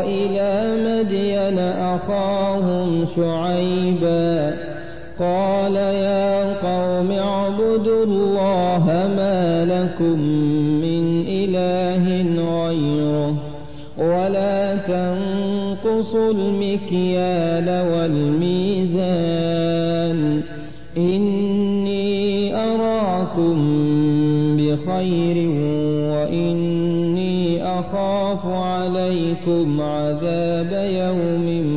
وإلى مدين أخاهم شعيبا قال يا قوم اعبدوا الله ما لكم من إله غيره ولا تنقصوا المكيال والميزان إني أراكم بخير وإني أخاف عليكم عذاب يوم